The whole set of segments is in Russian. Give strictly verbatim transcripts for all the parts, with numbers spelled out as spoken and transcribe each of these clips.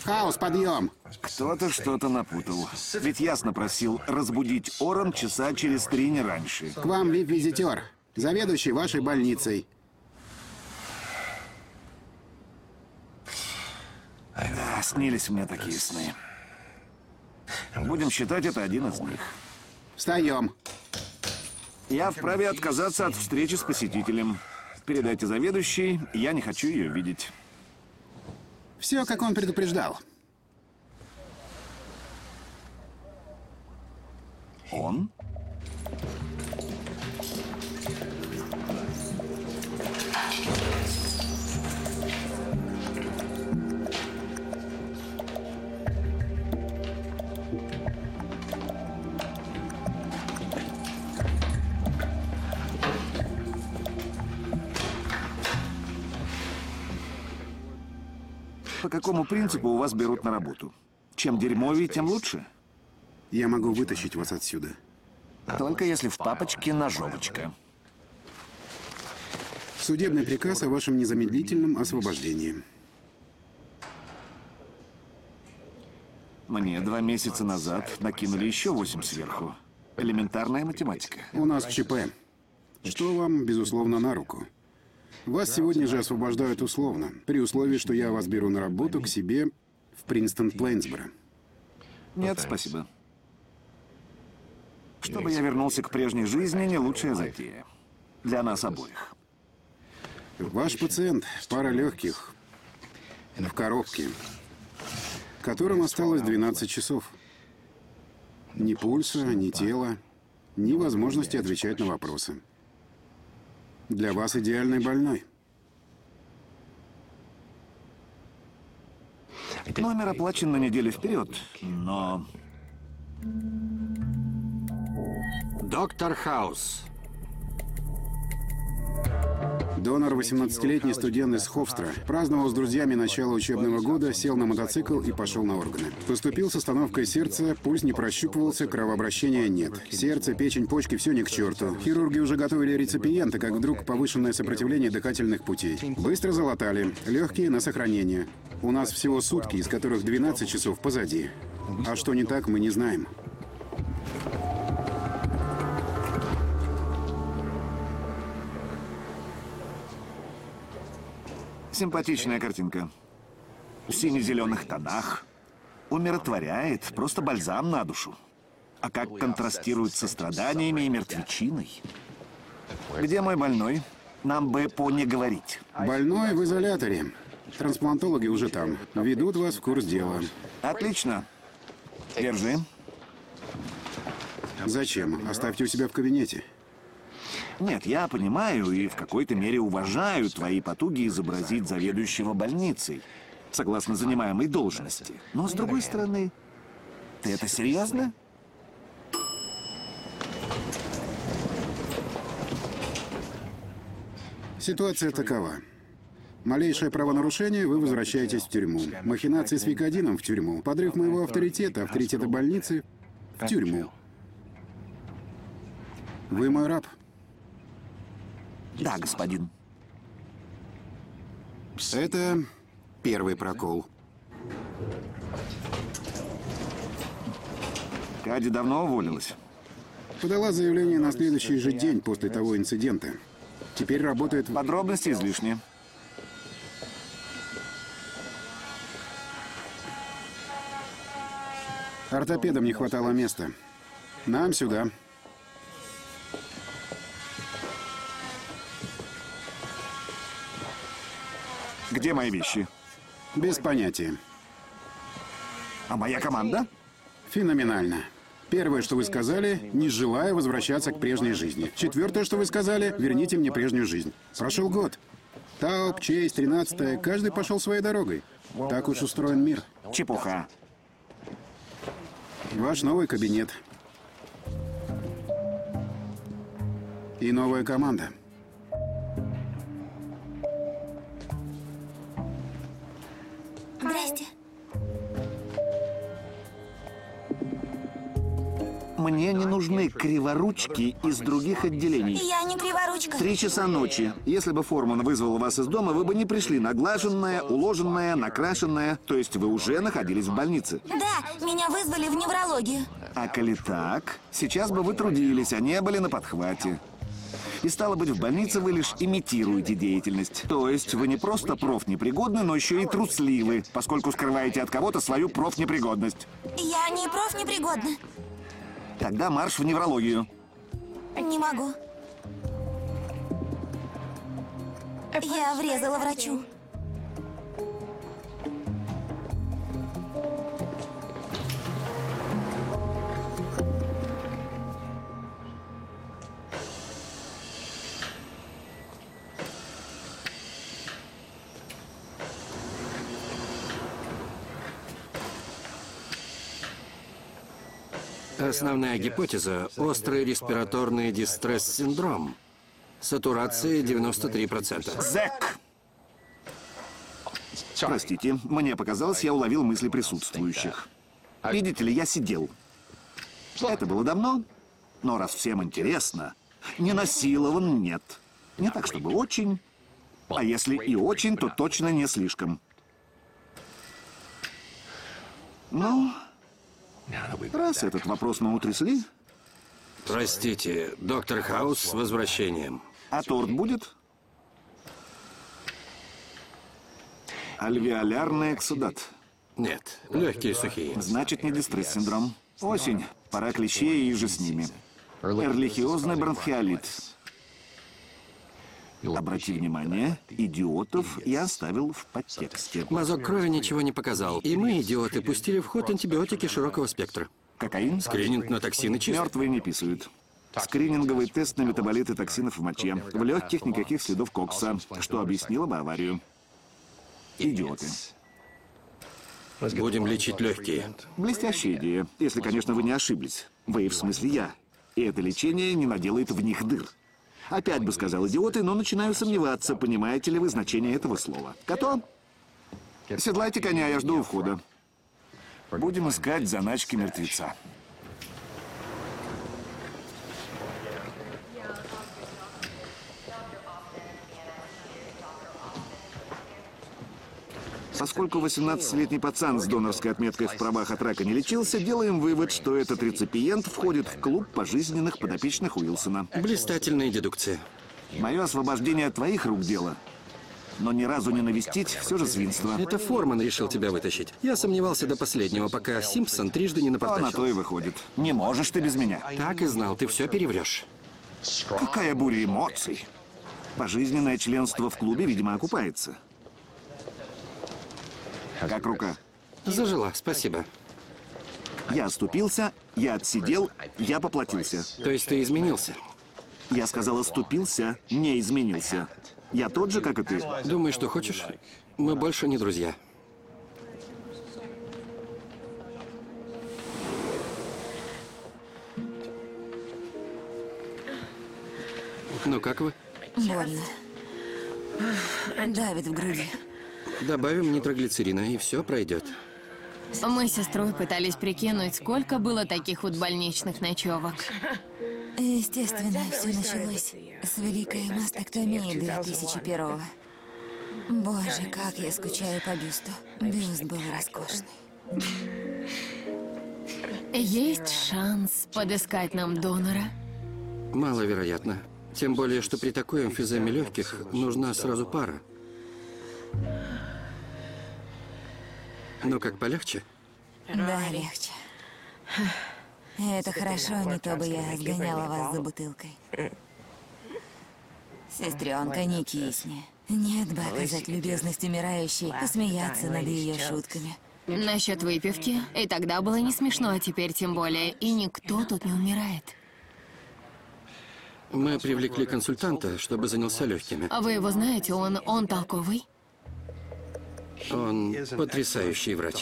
Хаус, подъем! Кто-то что-то напутал. Ведь ясно просил разбудить Оран часа через три, не раньше. К вам вип-визитер, заведующий вашей больницей. Да, снились мне такие сны. Будем считать, это один из них. Встаем. Я вправе отказаться от встречи с посетителем. Передайте заведующей, я не хочу ее видеть. Все, как он предупреждал. Он? По какому принципу у вас берут на работу? Чем дерьмовее, тем лучше? Я могу вытащить вас отсюда. Только если в папочке ножовочка. Судебный приказ о вашем незамедлительном освобождении. Мне два месяца назад накинули еще восемь сверху. Элементарная математика. У нас ЧП. Что вам, безусловно, на руку. Вас сегодня же освобождают условно, при условии, что я вас беру на работу к себе в Принстон-Плейнсборо. Нет, спасибо. Чтобы я вернулся к прежней жизни, не лучшая затея. Для нас обоих. Ваш пациент, пара легких, в коробке, которым осталось двенадцать часов. Ни пульса, ни тела, ни возможности отвечать на вопросы. Для вас идеальный больной. Номер оплачен на неделю вперед, но... Доктор Хаус. Донор, восемнадцатилетний студент из Хофстра, праздновал с друзьями начало учебного года, сел на мотоцикл и пошел на органы. Поступил с остановкой сердца, пульс не прощупывался, кровообращения нет. Сердце, печень, почки — все ни к черту. Хирурги уже готовили реципиента, как вдруг повышенное сопротивление дыхательных путей. Быстро залатали, легкие на сохранение. У нас всего сутки, из которых двенадцать часов позади. А что не так, мы не знаем. Симпатичная картинка. В сине-зеленых тонах. Умиротворяет, просто бальзам на душу. А как контрастирует со страданиями и мертвечиной. Где мой больной? Нам бы по не говорить. Больной в изоляторе. Трансплантологи уже там. Ведут вас в курс дела. Отлично. Держи. Зачем? Оставьте у себя в кабинете. Нет, я понимаю и в какой-то мере уважаю твои потуги изобразить заведующего больницей, согласно занимаемой должности. Но, с другой стороны, ты это серьезно? Ситуация такова. Малейшее правонарушение — вы возвращаетесь в тюрьму. Махинации с Викодином — в тюрьму. Подрыв моего авторитета, авторитета больницы — в тюрьму. Вы мой раб. Да, господин. Это первый прокол. Кади давно уволилась? Подала заявление на следующий же день после того инцидента. Теперь работает в... Подробности излишни. Ортопедам не хватало места. Нам сюда. Где мои вещи? Без понятия. А моя команда? Феноменально. Первое, что вы сказали, не желая возвращаться к прежней жизни. Четвертое, что вы сказали, верните мне прежнюю жизнь. Прошел год. Тауп, Чейз, тринадцатое, каждый пошел своей дорогой. Так уж устроен мир. Чепуха. Ваш новый кабинет. И новая команда. Здрасте. Мне не нужны криворучки из других отделений. Я не криворучка. Три часа ночи. Если бы Форман вызвал вас из дома, вы бы не пришли наглаженная, уложенная, накрашенная. То есть вы уже находились в больнице. Да, меня вызвали в неврологию. А коли так, сейчас бы вы трудились, а не были на подхвате. И стало быть, в больнице вы лишь имитируете деятельность. То есть вы не просто профнепригодны, но еще и трусливы, поскольку скрываете от кого-то свою профнепригодность. Я не профнепригодна. Тогда марш в неврологию. Не могу. Я врезала врачу. Основная гипотеза – острый респираторный дистресс-синдром. Сатурация девяносто три процента. Зэк! Простите, мне показалось, я уловил мысли присутствующих. Видите ли, я сидел. Это было давно, но раз всем интересно, не насилован нет. Не так, чтобы очень, а если и очень, то точно не слишком. Ну, раз этот вопрос мы утрясли, Простите, доктор Хаус с возвращением. а торт будет? Альвеолярный эксудат. Нет, легкие сухие. Значит, не дистресс-синдром. Осень, пора клещей и же с ними. Эрлихиозный бронхиолит. Обрати внимание, идиотов я оставил в подтексте. Мазок крови ничего не показал, и мы, идиоты, пустили в ход антибиотики широкого спектра. Кокаин? Скрининг на токсины чист. Мертвые не писают. Скрининговый тест на метаболиты токсинов в моче. В легких никаких следов кокса, что объяснило бы аварию. Идиоты. Будем лечить легкие. Блестящая идея, если, конечно, вы не ошиблись. Вы в смысле я. И это лечение не наделает в них дыр. Опять бы сказал идиоты, но начинаю сомневаться, понимаете ли вы значение этого слова. Кото? Седлайте коня, я жду у входа. Будем искать заначки мертвеца. Поскольку восемнадцатилетний пацан с донорской отметкой в правах от рака не лечился, делаем вывод, что этот реципиент входит в клуб пожизненных подопечных Уилсона. Блистательная дедукция. Мое освобождение от твоих рук дело. Но ни разу не навестить все же свинство. Это Форман решил тебя вытащить. Я сомневался до последнего, пока Симпсон трижды не А на то напортачил. и выходит. Не можешь ты без меня. Так и знал, ты все переврешь. Какая буря эмоций. Пожизненное членство в клубе, видимо, окупается. Как рука? Зажила, спасибо. Я оступился, я отсидел, я поплатился. То есть ты изменился? Я сказал, оступился, не изменился. Я тот же, как и ты. Думай, что хочешь. Мы больше не друзья. Ну как вы? Больно. Давит в груди. Добавим нитроглицерина, и все пройдет. Мы с сестрой пытались прикинуть, сколько было таких вот больничных ночевок. Естественно, все началось с великой мастектомии две тысячи первого. Боже, как я скучаю по бюсту. Бюст был роскошный. Есть шанс подыскать нам донора? Маловероятно. Тем более, что при такой эмфиземе легких нужна сразу пара. Ну как, полегче? Да, легче. Это хорошо, не то бы я сгоняла вас за бутылкой. Сестренка, не кисни. Нет бы оказать любезность умирающей, посмеяться над ее шутками. Насчет выпивки. И тогда было не смешно, а теперь тем более. И никто тут не умирает. Мы привлекли консультанта, чтобы занялся легкими. А вы его знаете? Он, он толковый? Он потрясающий врач.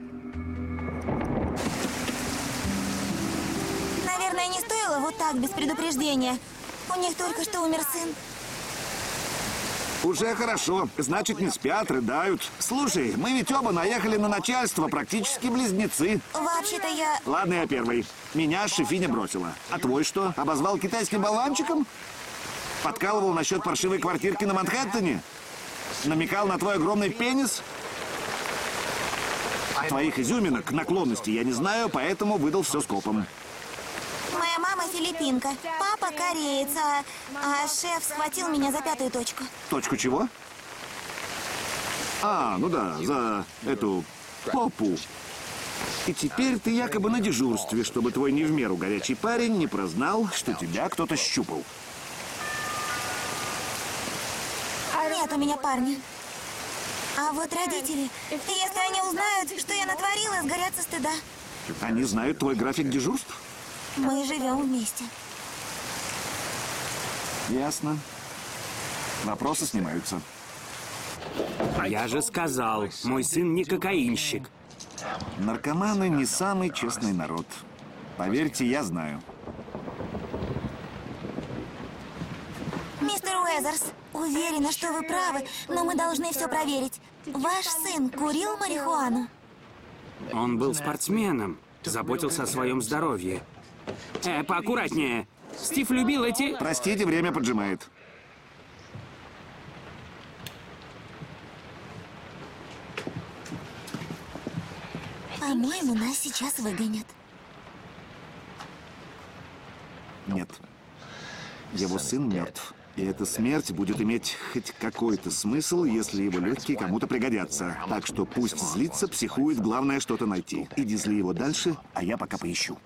Наверное, не стоило вот так, без предупреждения. У них только что умер сын. Уже хорошо. Значит, не спят, рыдают. Слушай, мы ведь оба наехали на начальство, практически близнецы. Вообще-то я... Ладно, я первый. Меня шефиня бросила. А твой что? Обозвал китайским болванчиком? Подкалывал насчет паршивой квартирки на Манхэттене? Намекал на твой огромный пенис? Твоих изюминок, наклонностей я не знаю, поэтому выдал все скопом. Моя мама филиппинка, папа кореец, а, а шеф схватил меня за пятую точку. Точку чего? А, ну да, за эту попу. И теперь ты якобы на дежурстве, чтобы твой не в меру горячий парень не прознал, что тебя кто-то щупал. Нет у меня парня. А вот родители, если они узнают, что я натворила, сгорят со стыда. Они знают твой график дежурств? Мы живем вместе. Ясно. Вопросы снимаются. Я же сказал, мой сын не кокаинщик. Наркоманы не самый честный народ. Поверьте, я знаю. Мистер Уэзерс, уверена, что вы правы, но мы должны все проверить. Ваш сын курил марихуану? Он был спортсменом, заботился о своем здоровье. Э, поаккуратнее. Стив любил эти... Простите, время поджимает. По-моему, нас сейчас выгонят. Нет. Его сын мертв. И эта смерть будет иметь хоть какой-то смысл, если его легкие кому-то пригодятся. Так что пусть злится, психует, главное что-то найти. Иди зли его дальше, а я пока поищу.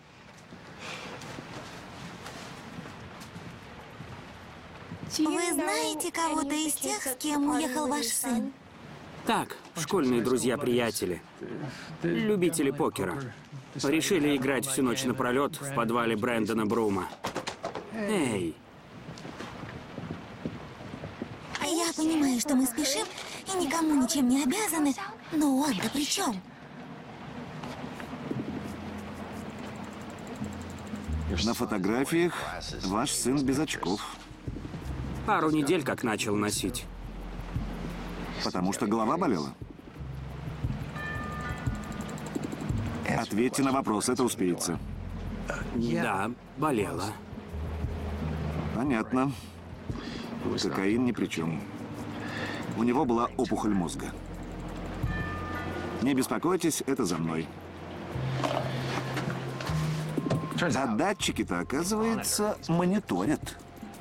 Вы знаете кого-то из тех, с кем уехал ваш сын? Так, школьные друзья-приятели. Любители покера. Решили играть всю ночь напролет в подвале Брэндона Брума. Эй! Я понимаю, что мы спешим и никому ничем не обязаны, но он-то при чем? На фотографиях ваш сын без очков. Пару недель как начал носить. Потому что голова болела? Ответьте на вопрос, это успеется. Да, болела. Понятно. Кокаин ни при чем. У него была опухоль мозга. Не беспокойтесь, это за мной. А датчики-то, оказывается, мониторят.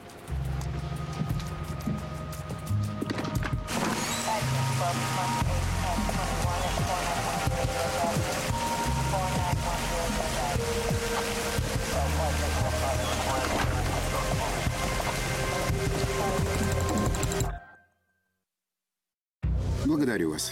Благодарю вас.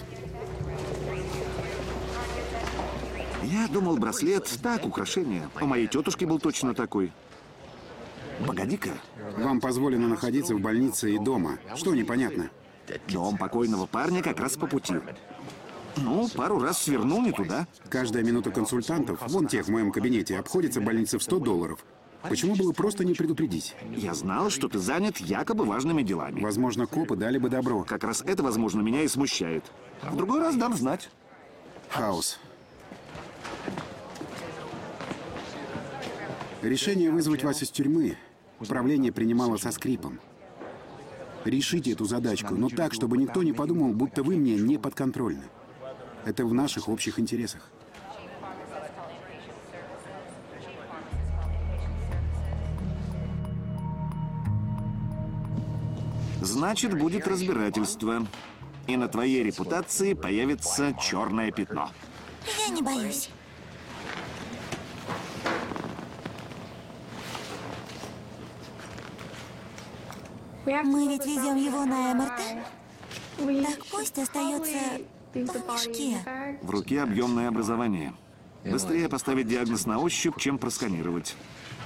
Я думал, браслет так, украшение. У моей тетушки был точно такой. Погоди-ка. Вам позволено находиться в больнице и дома. Что непонятно? Дом покойного парня как раз по пути. Ну, пару раз свернул не туда. Каждая минута консультантов, вон тех в моем кабинете, обходится больнице в сто долларов. Почему было просто не предупредить? Я знал, что ты занят якобы важными делами. Возможно, копы дали бы добро. Как раз это, возможно, меня и смущает. В другой раз дам знать. Хаос. Решение вызвать вас из тюрьмы правление принимало со скрипом. Решите эту задачку, но так, чтобы никто не подумал, будто вы мне не подконтрольны. Это в наших общих интересах. Значит, будет разбирательство. И на твоей репутации появится черное пятно. Я не боюсь. Мы ведь везем его на эм эр тэ? Так пусть остается в мешке. В руке объемное образование. Быстрее поставить диагноз на ощупь, чем просканировать.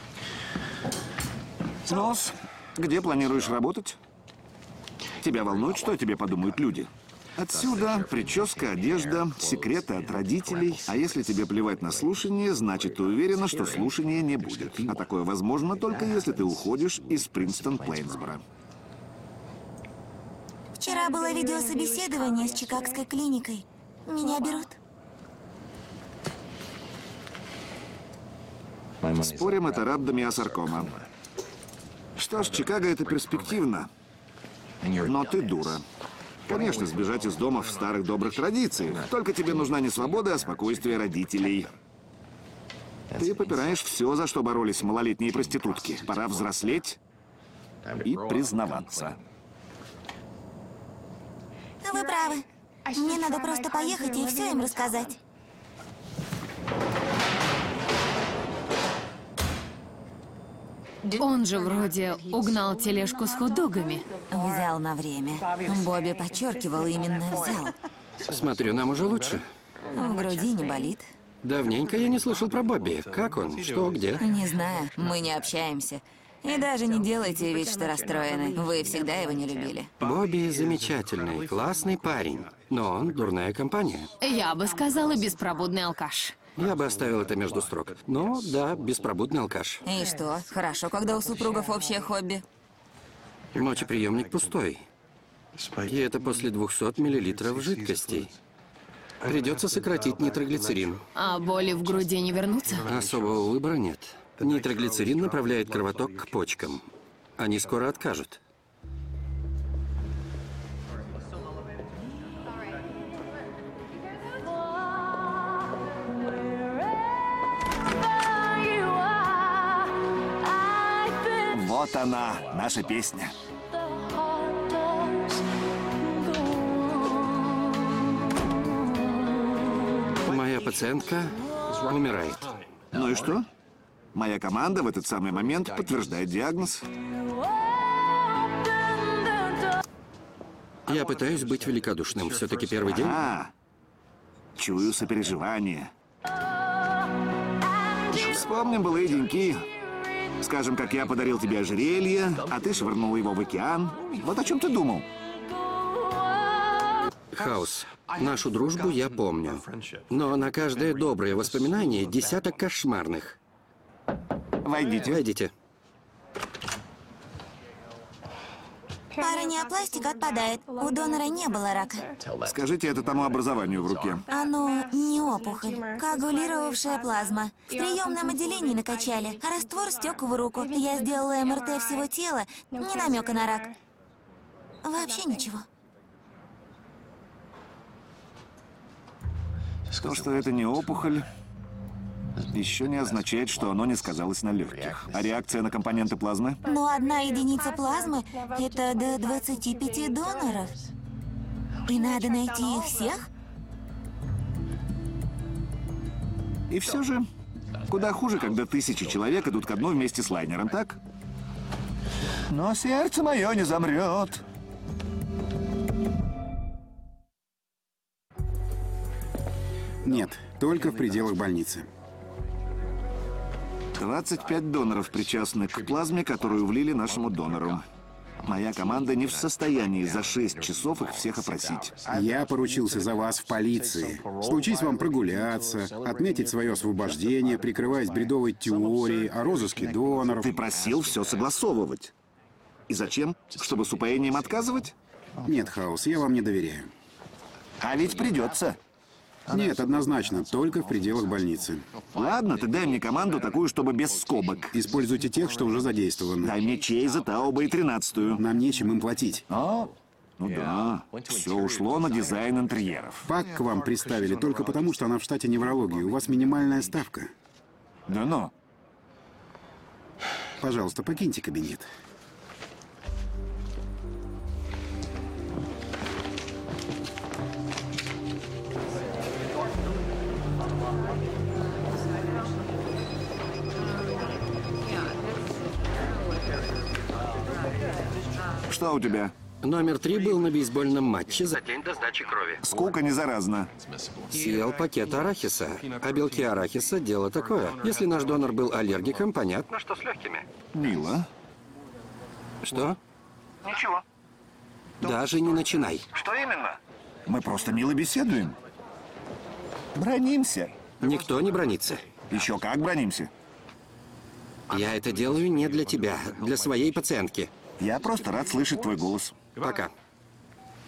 Нос, где планируешь работать? Тебя волнует, что о тебе подумают люди? Отсюда прическа, одежда, секреты от родителей. А если тебе плевать на слушание, значит, ты уверена, что слушания не будет. А такое возможно только если ты уходишь из Принстон-Плейнсборо. Вчера было видеособеседование с Чикагской клиникой. Меня берут. Спорим, это рhabdomyosаркома. Что ж, Чикаго — это перспективно. Но ты дура. Конечно, сбежать из дома в старых добрых традициях. Только тебе нужна не свобода, а спокойствие родителей. Ты попираешь все, за что боролись малолетние проститутки. Пора взрослеть и признаваться. Вы правы. Мне надо просто поехать и все им рассказать. Он же вроде угнал тележку с хот-догами. Взял на время. Бобби подчеркивал, именно взял. Смотрю, нам уже лучше. В груди не болит. Давненько я не слышал про Бобби. Как он? Что, где? Не знаю, мы не общаемся. И даже не делайте вид, что расстроены. Вы всегда его не любили. Бобби замечательный, классный парень. Но он дурная компания. Я бы сказала, беспробудный алкаш. Я бы оставил это между строк. Но, да, беспробудный алкаш. И что? Хорошо, когда у супругов общее хобби. Мочеприемник пустой. И это после двухсот миллилитров жидкостей. Придется сократить нитроглицерин. А боли в груди не вернутся? Особого выбора нет. Нитроглицерин направляет кровоток к почкам. Они скоро откажут. Вот она, наша песня. Моя пациентка умирает. Ну и что? Моя команда в этот самый момент подтверждает диагноз. Я пытаюсь быть великодушным. Все-таки первый день. А, чую сопереживание. Вспомним былые деньки. Скажем, как я подарил тебе ожерелье, а ты швырнул его в океан. Вот о чем ты думал. Хаус. Нашу дружбу я помню. Но на каждое доброе воспоминание десяток кошмарных. Войдите. Войдите. Паранеопластика отпадает. У донора не было рака. Скажите это тому образованию в руке. Оно не опухоль. Коагулировавшая плазма. В приемном отделении накачали. А раствор стек в руку. Я сделала эм эр тэ всего тела. Ни намека на рак. Вообще ничего. То, что это не опухоль, еще не означает, что оно не сказалось на легких. А реакция на компоненты плазмы? Но одна единица плазмы — это до двадцати пяти доноров. И надо найти их всех? И все же, куда хуже, когда тысячи человек идут ко дну вместе с лайнером, так? Но сердце мое не замрет. Нет, только в пределах больницы. двадцать пять доноров причастны к плазме, которую влили нашему донору. Моя команда не в состоянии за шесть часов их всех опросить. Я поручился за вас в полиции. Случись вам прогуляться, отметить свое освобождение, прикрываясь бредовой теорией о розыске доноров. Ты просил все согласовывать. И зачем? Чтобы с упоением отказывать? Нет, Хаус, я вам не доверяю. А ведь придется. Нет, однозначно, только в пределах больницы. Ладно, ты дай мне команду такую, чтобы без скобок. Используйте тех, что уже задействованы. Дай мне Чейза, Тауба и тринадцатую. Нам нечем им платить. А? Ну да, все ушло на дизайн интерьеров. Пак к вам приставили только потому, что она в штате неврологии. У вас минимальная ставка. Да ну. Пожалуйста, покиньте кабинет. Что у тебя? Номер три был на бейсбольном матче за день до сдачи крови. Скука не заразна. Съел пакет арахиса. А белки арахиса — дело такое. Если наш донор был аллергиком, понятно, что с легкими. Мило. Что? Ничего. Даже не начинай. Что именно? Мы просто мило беседуем. Бронимся. Никто не бронится. Еще как бронимся. Я это делаю не для тебя, для своей пациентки. Я просто рад слышать твой голос. Пока.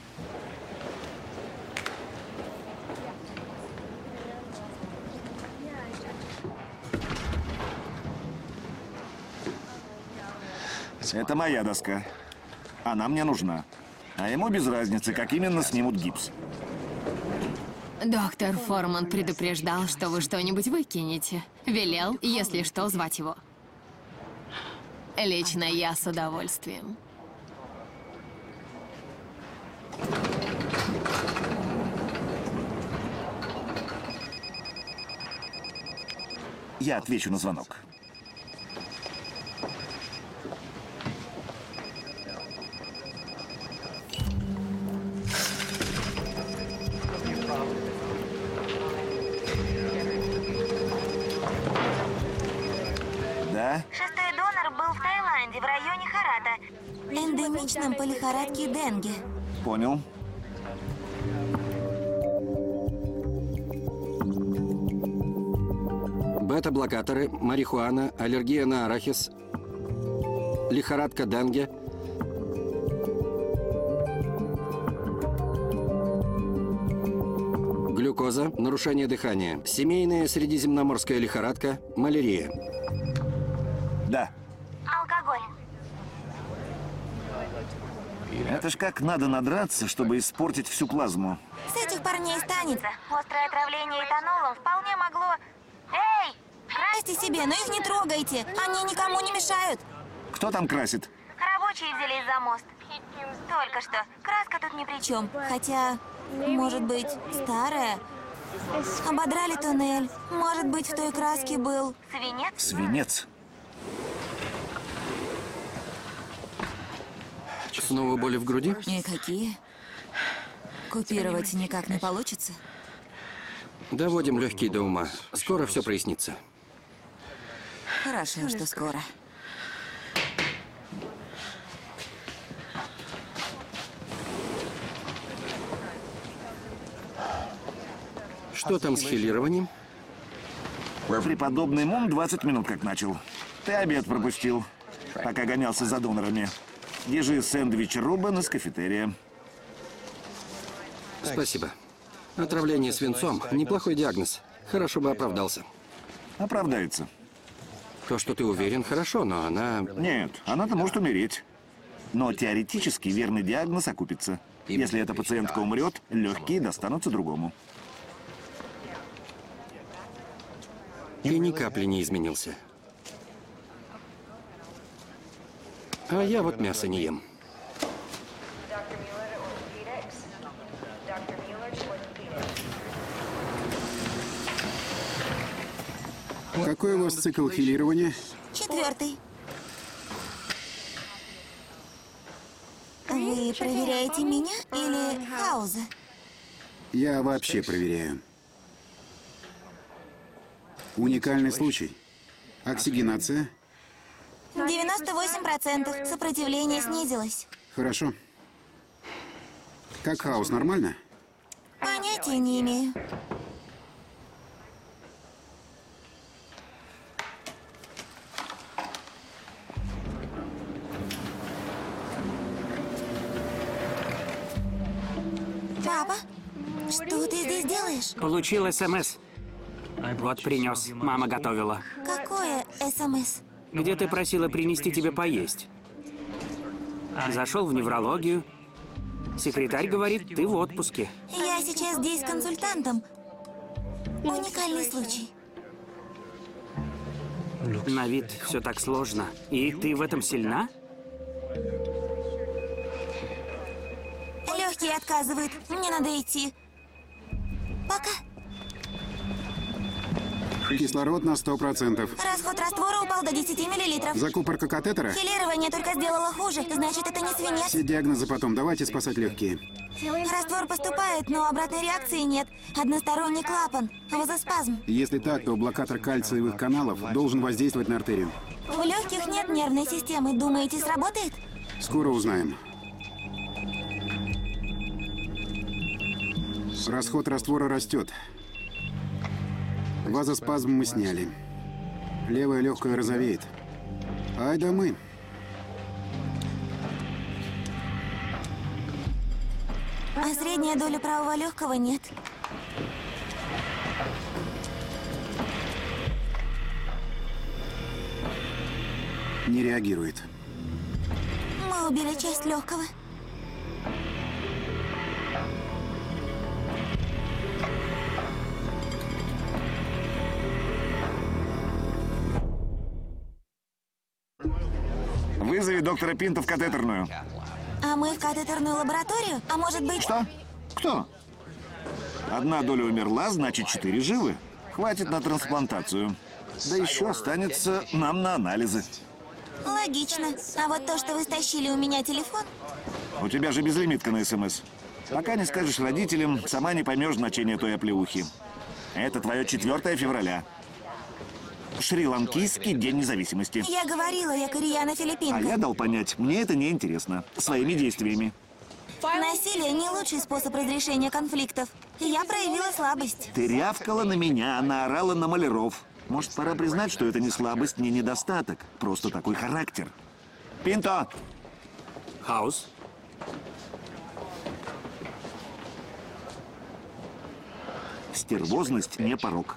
Это моя доска. Она мне нужна. А ему без разницы, как именно снимут гипс. Доктор Форман предупреждал, что вы что-нибудь выкинете. Велел, если что, звать его. Лично я с удовольствием. Я отвечу на звонок. Да? Шестой донор был в Таиланде, в районе Харата. Эндемичном по лихорадке денге. Понял. Бета-блокаторы, марихуана, аллергия на арахис, лихорадка денге, глюкоза, нарушение дыхания, семейная средиземноморская лихорадка, малярия. Да. Алкоголь. Это ж как надо надраться, чтобы испортить всю плазму. С этих парней станется. Острое отравление этанолом вполне могло... Эй! Красьте себе, но их не трогайте. Они никому не мешают. Кто там красит? Рабочие взялись за мост. Только что. Краска тут ни при чем. Хотя, может быть, старая. Ободрали туннель. Может быть, в той краске был... Свинец? Свинец. Снова боли в груди? И какие? Купировать никак не получится? Доводим легкие до ума. Скоро все прояснится. Хорошо, что скоро. Что там с хилированием? Преподобный Мун двадцать минут как начал. Ты обед пропустил, пока гонялся за донорами. Держи сэндвич Рубен из кафетерия. Спасибо. Отравление свинцом – неплохой диагноз. Хорошо бы оправдался. Оправдается. То, что ты уверен, хорошо, но она... Нет, она-то может умереть. Но теоретически верный диагноз окупится. Если эта пациентка умрет, легкие достанутся другому. Ты ни капли не изменился. А я вот мясо не ем. Какой у вас цикл хилирования? Четвертый. Вы проверяете меня или Хауза? Я вообще проверяю. Уникальный случай. Оксигенация. девяносто восемь процентов. Сопротивление снизилось. Хорошо. Как Хаус, нормально? Понятия не имею. Папа, что ты здесь делаешь? Получил СМС. Вот принес. Мама готовила. Какое СМС? Где ты просила принести тебе поесть? Зашел в неврологию. Секретарь говорит, ты в отпуске. Я сейчас здесь с консультантом. Уникальный случай. На вид все так сложно. И ты в этом сильна? Легкие отказывают. Мне надо идти. Пока. Кислород на сто процентов. Расход раствора упал до десяти миллилитров. Закупорка катетера? Хилирование только сделало хуже. Значит, это не свинец. Все диагнозы потом. Давайте спасать легкие. Раствор поступает, но обратной реакции нет. Односторонний клапан. Вазоспазм. Если так, то блокатор кальциевых каналов должен воздействовать на артерию. У легких нет нервной системы. Думаете, сработает? Скоро узнаем. Расход раствора растет. Вазоспазм мы сняли. Левое легкое розовеет. Ай да мы. А средняя доля правого легкого нет. Не реагирует. убили часть легкого. Вызови доктора Пинто в катетерную. А мы в катетерную лабораторию? А может быть... Что? Кто? Одна доля умерла, значит, четыре живы. Хватит на трансплантацию. Да еще останется нам на анализы. Логично. А вот то, что вы стащили у меня телефон... У тебя же безлимитка на СМС. Пока не скажешь родителям, сама не поймешь значение той оплеухи. Это твое четвёртое февраля. Шри-Ланкийский день независимости. Я говорила, я кореяна филиппинка. А я дал понять, мне это не интересно. Своими действиями. Насилие не лучший способ разрешения конфликтов. Я проявила слабость. Ты рявкала на меня, наорала на маляров. Может, пора признать, что это не слабость, не недостаток. Просто такой характер. Пинто! Хаус? Стервозность не порок.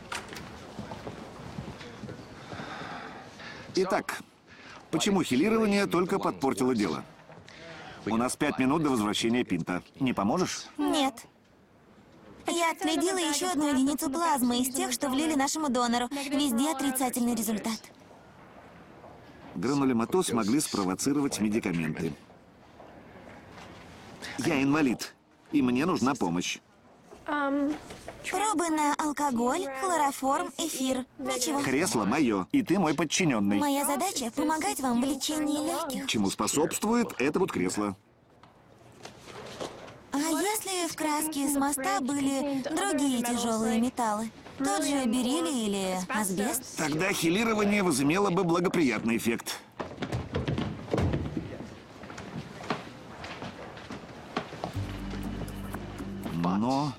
Итак, почему хилирование только подпортило дело? У нас пять минут до возвращения Пинто. Не поможешь? Нет. Я отследила еще одну единицу плазмы из тех, что влили нашему донору. Везде отрицательный результат. Гранулематоз могли спровоцировать медикаменты. Я инвалид, и мне нужна помощь. Пробы на алкоголь, хлороформ, эфир. Ничего. Кресло мое, и ты мой подчиненный. Моя задача — помогать вам в лечении легких. Чему способствует это вот кресло. А если в краске с моста были другие тяжелые металлы? Тот же бериллий или асбест? Тогда хилирование возымело бы благоприятный эффект. Но...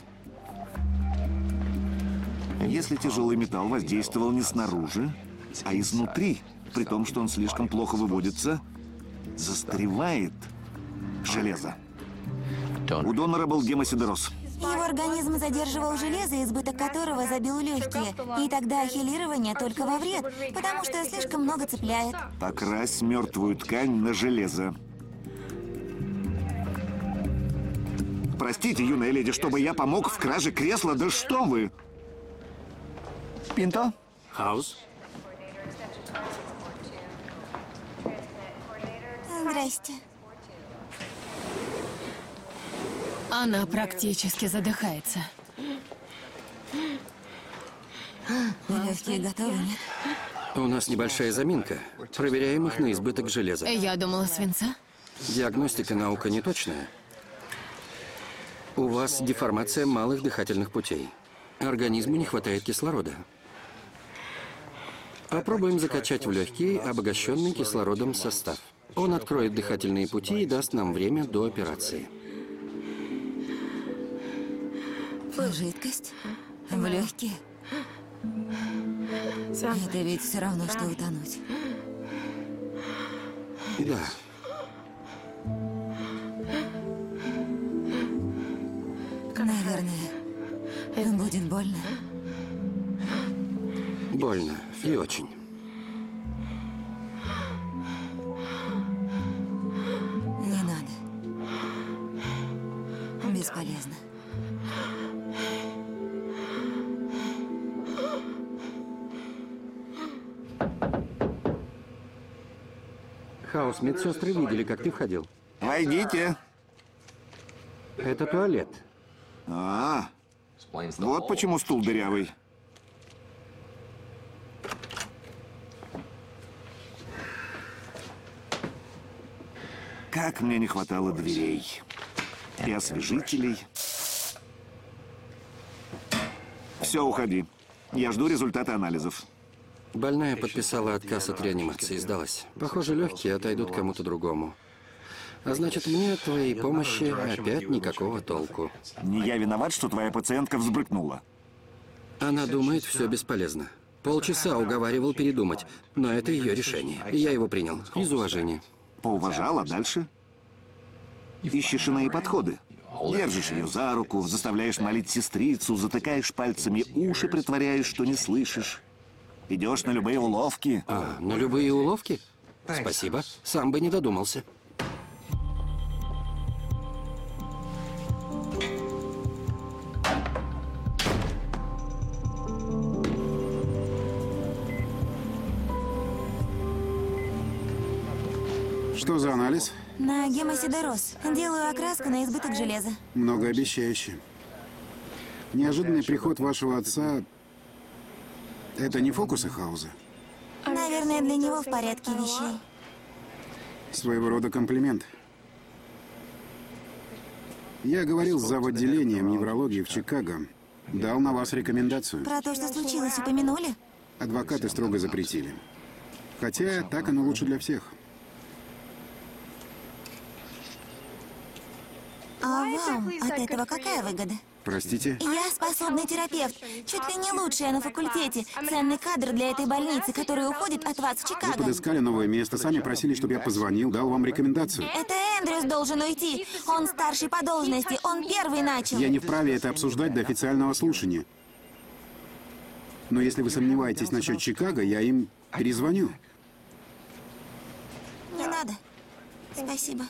Если тяжелый металл воздействовал не снаружи, а изнутри, при том, что он слишком плохо выводится, застревает железо. У донора был гемосидероз. Его организм задерживал железо, избыток которого забил легкие. И тогда хилирование только во вред, потому что слишком много цепляет. Покрась мертвую ткань на железо. Простите, юная леди, чтобы я помог в краже кресла, да что вы! Пинто? Хаус? Здрасте. Она практически задыхается. Легкие готовы, нет? У нас небольшая заминка. Проверяем их на избыток железа. Я думала, свинца. Диагностика наука неточная. У вас деформация малых дыхательных путей. Организму не хватает кислорода. Попробуем закачать в легкие обогащенный кислородом состав. Он откроет дыхательные пути и даст нам время до операции. Жидкость в легкие. Это ведь все равно, что утонуть. Да. Наверное, будет больно. Больно. И очень. Не надо. Бесполезно. Хаус, медсестры видели, как ты входил. Войдите. Это туалет. А, вот почему стул дырявый. Как мне не хватало дверей и освежителей. Все, уходи. Я жду результаты анализов. Больная подписала отказ от реанимации, сдалась. Похоже, легкие отойдут кому-то другому. А значит, мне от твоей помощи опять никакого толку. Не я виноват, что твоя пациентка взбрыкнула. Она думает, все бесполезно. Полчаса уговаривал передумать, но это ее решение. И я его принял. Из уважения. Поуважала, дальше? Ищешь иные подходы. Держишь ее за руку, заставляешь молить сестрицу, затыкаешь пальцами уши, притворяешь, что не слышишь. Идешь на любые уловки. А, на любые уловки? Спасибо. Сам бы не додумался. Что за анализ? На гемосидероз. Делаю окраску на избыток железа. Многообещающе. Неожиданный приход вашего отца... Это не фокусы Хауза? Наверное, для него в порядке вещей. Своего рода комплимент. Я говорил с завотделением неврологии в Чикаго. Дал на вас рекомендацию. Про то, что случилось, упомянули? Адвокаты строго запретили. Хотя так оно лучше для всех. А вам от этого какая выгода? Простите? Я способный терапевт. Чуть ли не лучшая на факультете. Ценный кадр для этой больницы, который уходит от вас в Вы Чикаго. подыскали новое место, сами просили, чтобы я позвонил, дал вам рекомендацию. Это Эндрюс должен уйти. Он старший по должности. Он первый начал. Я не вправе это обсуждать до официального слушания. Но если вы сомневаетесь насчет Чикаго, я им перезвоню. Не надо. Спасибо.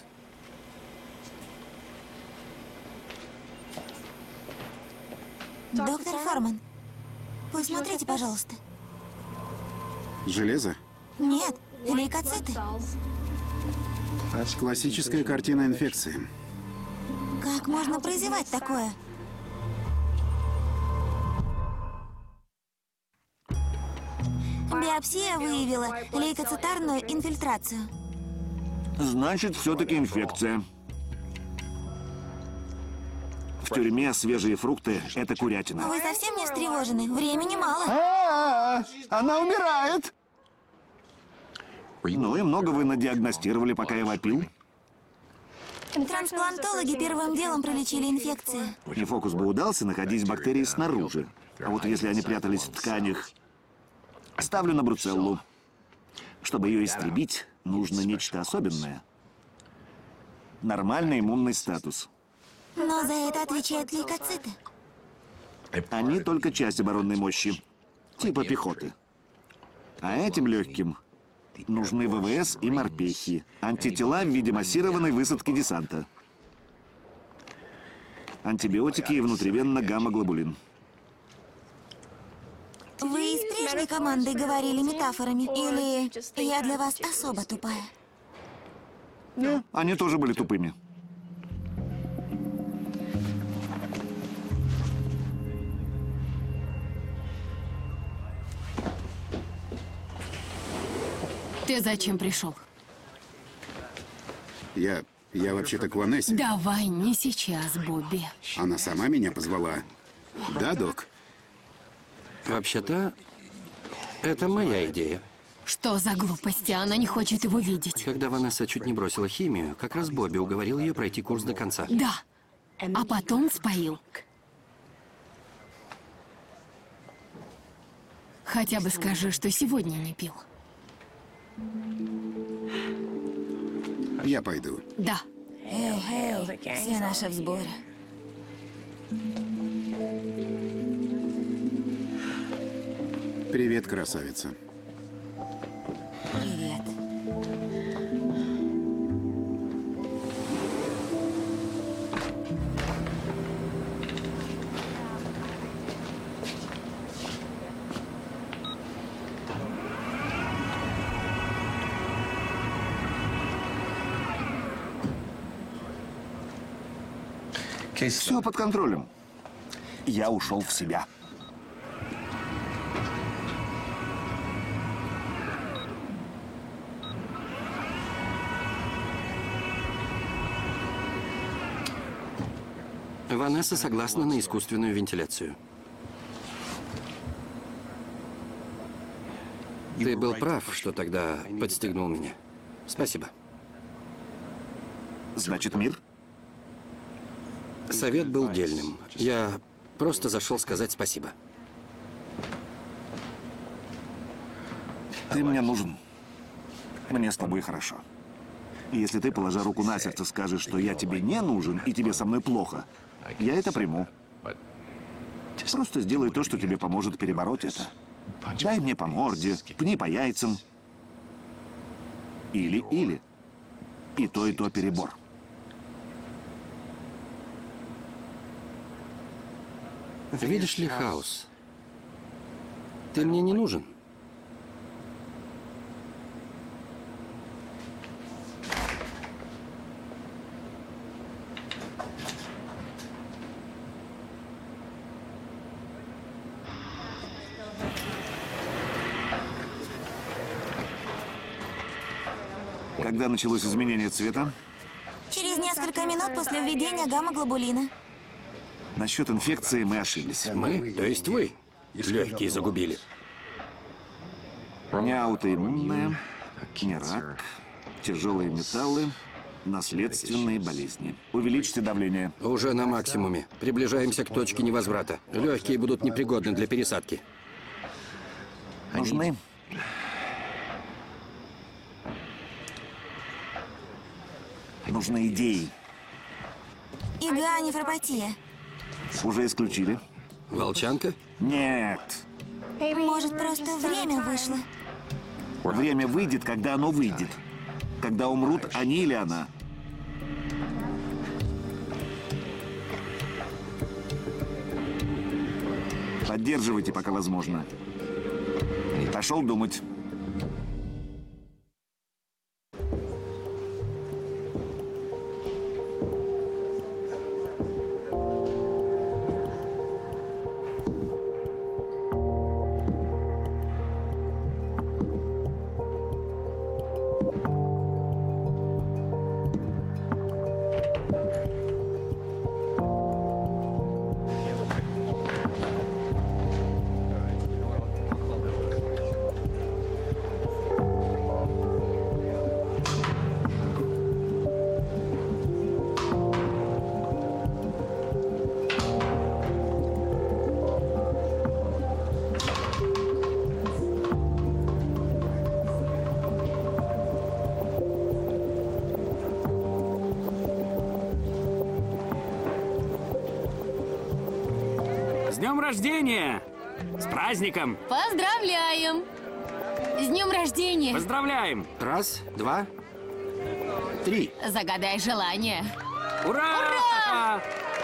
Доктор Форман, посмотрите, пожалуйста. Железо? Нет, лейкоциты. Классическая картина инфекции. Как можно прозевать такое? Биопсия выявила лейкоцитарную инфильтрацию. Значит, все-таки инфекция. В тюрьме свежие фрукты – это курятина. Вы совсем не встревожены? Времени мало. А, она умирает! Ну и много вы надиагностировали, пока я вопил. Трансплантологи первым делом пролечили инфекции. И фокус бы удался, находить бактерии снаружи. А вот если они прятались в тканях, ставлю на бруцеллу. Чтобы ее истребить, нужно нечто особенное. Нормальный иммунный статус. Но за это отвечают лейкоциты. Они только часть оборонной мощи, типа пехоты. А этим легким нужны ВВС и морпехи, антитела в виде массированной высадки десанта, антибиотики и внутривенно-гамма-глобулин. Вы из прежней команды говорили метафорами? Или я для вас особо тупая? Не, они тоже были тупыми. Ты зачем пришел? Я... я вообще-то к Ванессе. Давай не сейчас, Бобби. Она сама меня позвала. Да, док? Вообще-то, это моя идея. Что за глупости? Она не хочет его видеть. Когда Ванесса чуть не бросила химию, как раз Бобби уговорил ее пройти курс до конца. Да. А потом споил. Хотя бы скажи, что сегодня не пил. Я пойду. Да. Эй, эй, все наши в сборе. Привет, красавица. Привет. Все под контролем. Я ушел в себя. Ванесса согласна на искусственную вентиляцию. Ты был прав, что тогда подстегнул меня. Спасибо. Значит, мир? Совет был дельным. Я просто зашел сказать спасибо. Ты мне нужен. Мне с тобой хорошо. И если ты, положа руку на сердце, скажешь, что я тебе не нужен и тебе со мной плохо, я это приму. Просто сделай то, что тебе поможет перебороть это. Дай мне по морде, пни по яйцам. Или-или. И то, и то перебор. Видишь ли, Хаус, ты мне не нужен. Когда началось изменение цвета? Через несколько минут после введения гамма-глобулина. Насчет инфекции мы ошиблись. Мы? То есть вы? Легкие загубили. Не аутоиммунная, не рак, тяжелые металлы, наследственные болезни. Увеличьте давление. Уже на максимуме. Приближаемся к точке невозврата. Легкие будут непригодны для пересадки. Нужны? Нужны идеи. ИГА нефропатия. Уже исключили? Волчанка? Нет. Может, просто время вышло. Время выйдет, когда оно выйдет. Когда умрут они или она. Поддерживайте, пока возможно. Пошел думать. С днем рождения! С праздником! Поздравляем! С днем рождения! Поздравляем! Раз, два, три. Загадай желание. Ура! Ура!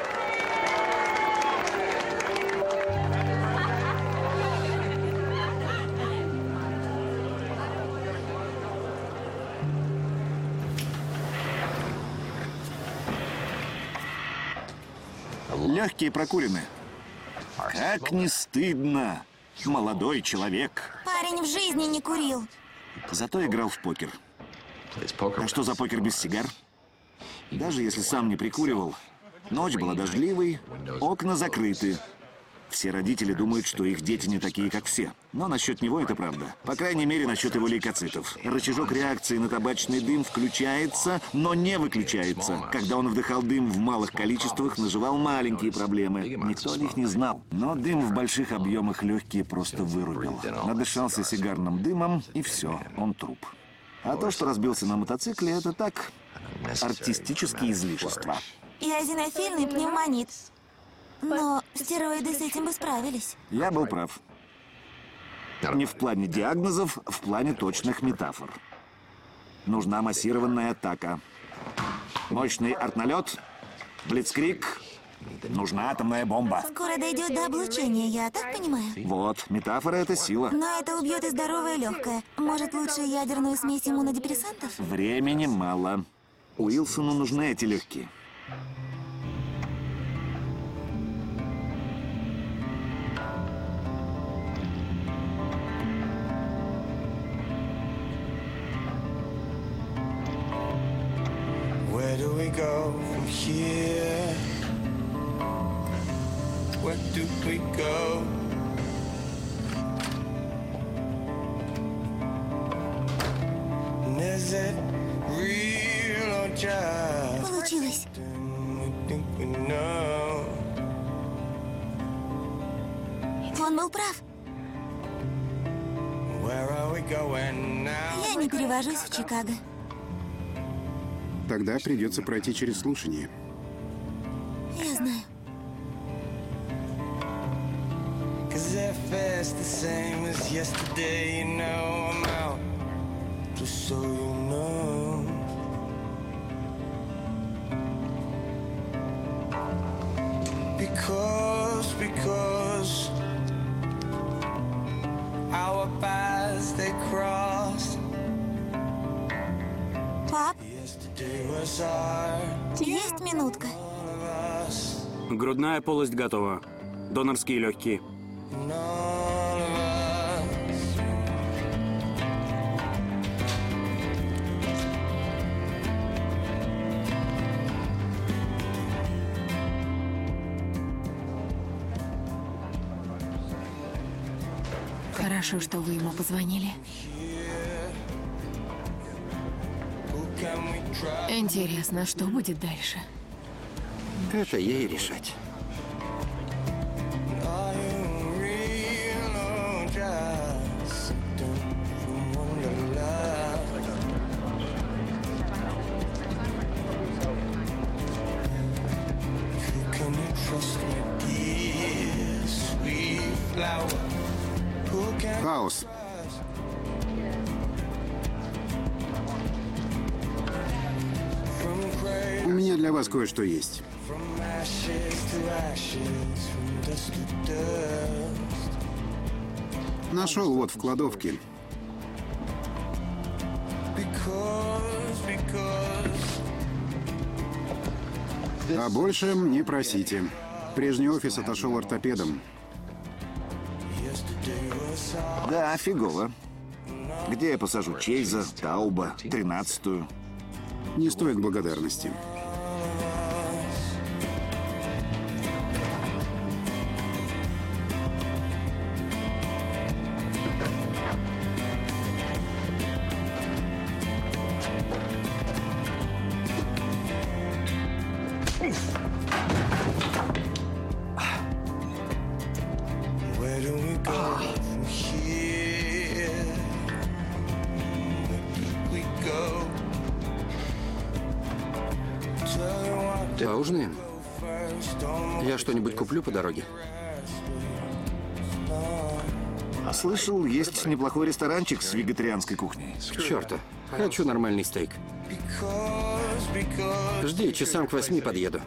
Легкие прокурены. Как не стыдно, молодой человек. Парень в жизни не курил. Зато играл в покер. А что за покер без сигар? Даже если сам не прикуривал, ночь была дождливой, окна закрыты. Все родители думают, что их дети не такие, как все. Но насчет него это правда. По крайней мере, насчет его лейкоцитов. Рычажок реакции на табачный дым включается, но не выключается. Когда он вдыхал дым в малых количествах, наживал маленькие проблемы. Никто о них не знал. Но дым в больших объемах легкие просто вырубил. Надышался сигарным дымом, и все, он труп. А то, что разбился на мотоцикле, это так, артистические излишества. И азинофильный пневмонит. Но стероиды с этим бы справились. Я был прав. Не в плане диагнозов, в плане точных метафор. Нужна массированная атака. Мощный артналет, блицкриг. Нужна атомная бомба. Скоро дойдет до облучения, я так понимаю? Вот, метафора — это сила. Но это убьет и здоровое легкое. Может, лучше ядерную смесь иммунодепрессантов? Времени мало. Уилсону нужны эти легкие. Where do we go from here? Where do we go? And is it real or just Получилось. we think we know? Он был прав. Where are we going now? Я не перевожусь в Чикаго. Тогда придется пройти через слушание. Я знаю. Cause if it's the same as yesterday, you know I'm out. Just so you know. Because, because our paths they crossed. Пап, Yesterday was our есть минутка? of us. Грудная полость готова. Донорские легкие. None of us. Хорошо, что вы ему позвонили. Интересно, что будет дальше? Это ей решать. Хаос. У меня для вас кое-что есть. Нашел вот в кладовке. А больше не просите. Прежний офис отошел ортопедом. Да, фигово. Где я посажу Чейза, Тауба, тринадцатую? Не стоит благодарности. Поужинаем? Я что-нибудь куплю по дороге? Слышал, есть неплохой ресторанчик с вегетарианской кухней. К черту. Хочу нормальный стейк. Жди, часам к восьми подъеду.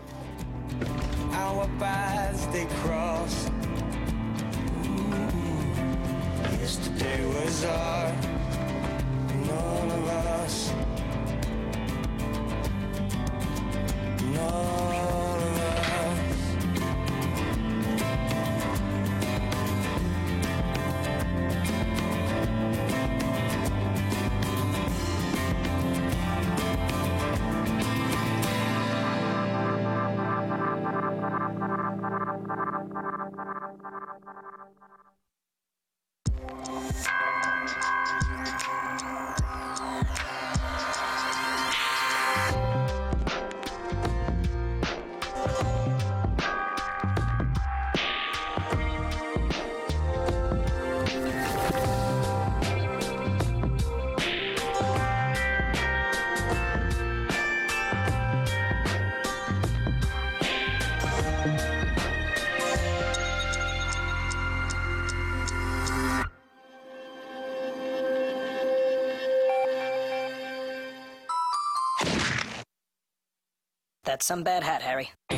That's some bad hat, Harry.